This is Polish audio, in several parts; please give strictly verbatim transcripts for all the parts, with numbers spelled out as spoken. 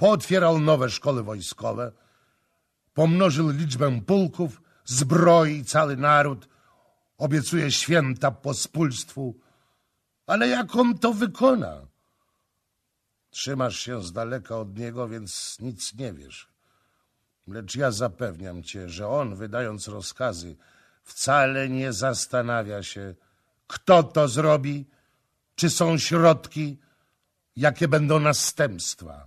pootwierał nowe szkoły wojskowe, pomnożył liczbę pułków, zbroi cały naród, obiecuje święta pospólstwu, ale jak on to wykona? Trzymasz się z daleka od niego, więc nic nie wiesz. Lecz ja zapewniam cię, że on, wydając rozkazy, wcale nie zastanawia się, kto to zrobi, czy są środki, jakie będą następstwa.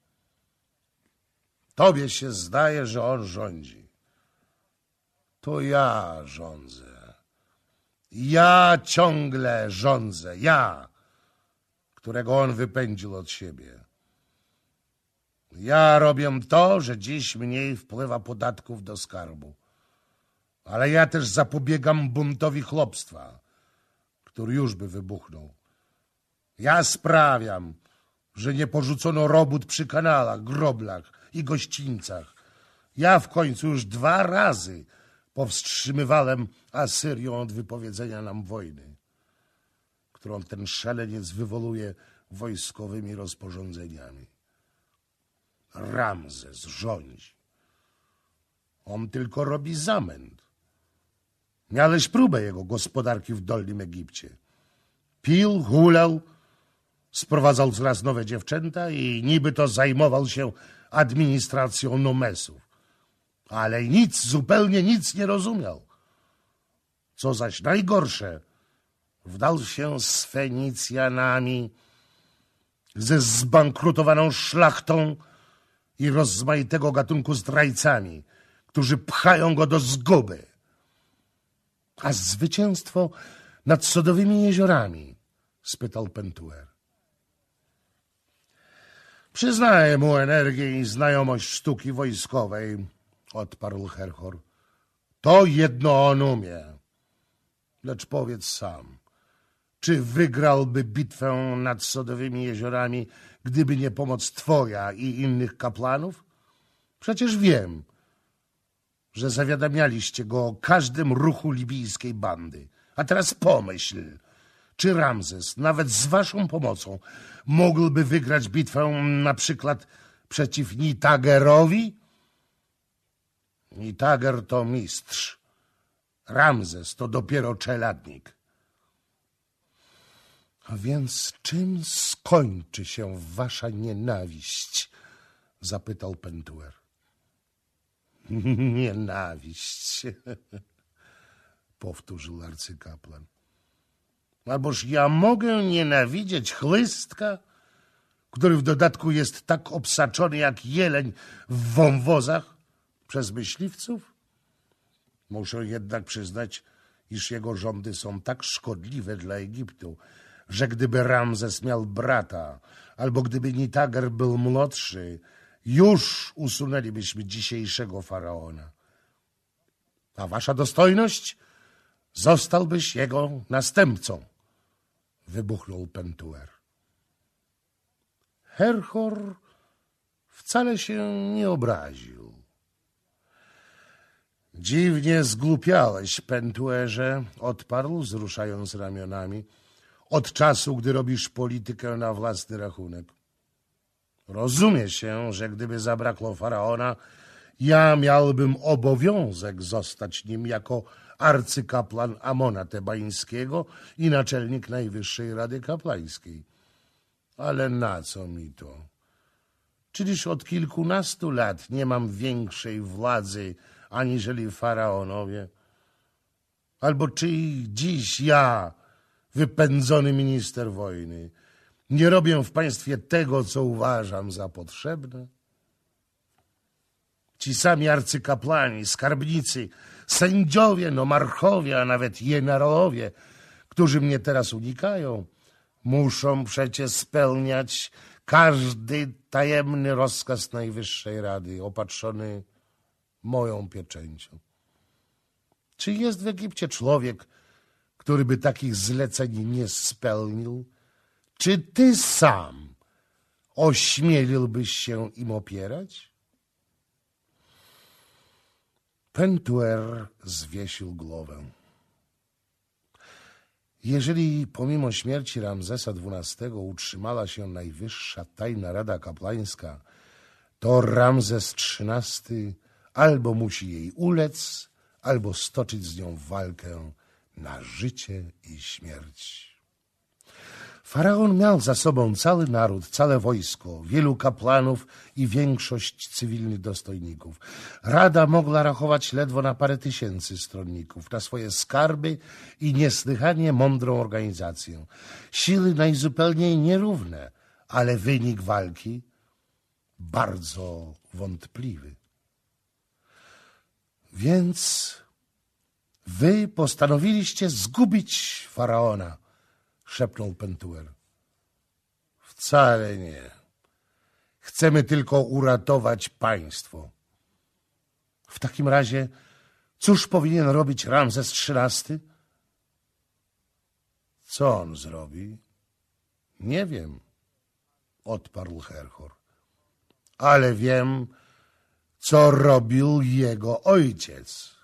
Tobie się zdaje, że on rządzi. To ja rządzę. Ja ciągle rządzę. Ja, którego on wypędził od siebie. Ja robię to, że dziś mniej wpływa podatków do skarbu. Ale ja też zapobiegam buntowi chłopstwa, który już by wybuchnął. Ja sprawiam, że nie porzucono robót przy kanałach, groblach i gościńcach. Ja w końcu już dwa razy powstrzymywałem Asyrię od wypowiedzenia nam wojny, którą ten szaleniec wywołuje wojskowymi rozporządzeniami. Ramzes rządzi. On tylko robi zamęt. Miałeś próbę jego gospodarki w Dolnym Egipcie. Pił, hulał, sprowadzał coraz nowe dziewczęta i niby to zajmował się administracją nomesów. Ale nic, zupełnie nic nie rozumiał. Co zaś najgorsze, wdał się z Fenicjanami, ze zbankrutowaną szlachtą i rozmaitego gatunku zdrajcami, którzy pchają go do zguby. A zwycięstwo nad Sodowymi jeziorami? Spytał Pentuer. Przyznaję mu energię i znajomość sztuki wojskowej, odparł Herhor. To jedno on umie. Lecz powiedz sam, czy wygrałby bitwę nad Sodowymi jeziorami, gdyby nie pomoc twoja i innych kapłanów? Przecież wiem, że zawiadamialiście go o każdym ruchu libijskiej bandy. A teraz pomyśl, czy Ramzes, nawet z waszą pomocą, mógłby wygrać bitwę na przykład przeciw Nitagerowi? Nitager to mistrz. Ramzes to dopiero czeladnik. A więc czym skończy się wasza nienawiść? Zapytał Pentuer. Nienawiść, powtórzył arcykapłan. Alboż ja mogę nienawidzieć chlystka, który w dodatku jest tak obsaczony jak jeleń w wąwozach przez myśliwców? Muszę jednak przyznać, iż jego rządy są tak szkodliwe dla Egiptu, że gdyby Ramzes miał brata, albo gdyby Nitager był młodszy, już usunęlibyśmy dzisiejszego faraona. A wasza dostojność? Zostałbyś jego następcą, wybuchnął Pentuer. Herhor wcale się nie obraził. Dziwnie zgłupiałeś, Pentuerze, odparł, wzruszając ramionami, od czasu, gdy robisz politykę na własny rachunek. Rozumie się, że gdyby zabrakło faraona, ja miałbym obowiązek zostać nim jako arcykapłan Amona Tebańskiego i naczelnik Najwyższej Rady Kapłańskiej. Ale na co mi to? Czyliż od kilkunastu lat nie mam większej władzy aniżeli faraonowie? Albo czy dziś ja, wypędzony minister wojny, nie robię w państwie tego, co uważam za potrzebne? Ci sami arcykapłani, skarbnicy, sędziowie, nomarchowie, a nawet jenerałowie, którzy mnie teraz unikają, muszą przecież spełniać każdy tajemny rozkaz Najwyższej Rady, opatrzony moją pieczęcią. Czy jest w Egipcie człowiek, który by takich zleceń nie spełnił? Czy ty sam ośmieliłbyś się im opierać? Pentuer zwiesił głowę. Jeżeli pomimo śmierci Ramzesa dwunastego utrzymała się Najwyższa Tajna Rada Kapłańska, to Ramzes trzynasty albo musi jej ulec, albo stoczyć z nią walkę na życie i śmierć. Faraon miał za sobą cały naród, całe wojsko, wielu kapłanów i większość cywilnych dostojników. Rada mogła rachować ledwo na parę tysięcy stronników, na swoje skarby i niesłychanie mądrą organizację. Siły najzupełniej nierówne, ale wynik walki bardzo wątpliwy. Więc wy postanowiliście zgubić Faraona, szepnął Pentuer. Wcale nie. Chcemy tylko uratować państwo. W takim razie, cóż powinien robić Ramzes trzynasty? Co on zrobi? Nie wiem, odparł Herhor. Ale wiem, co robił jego ojciec.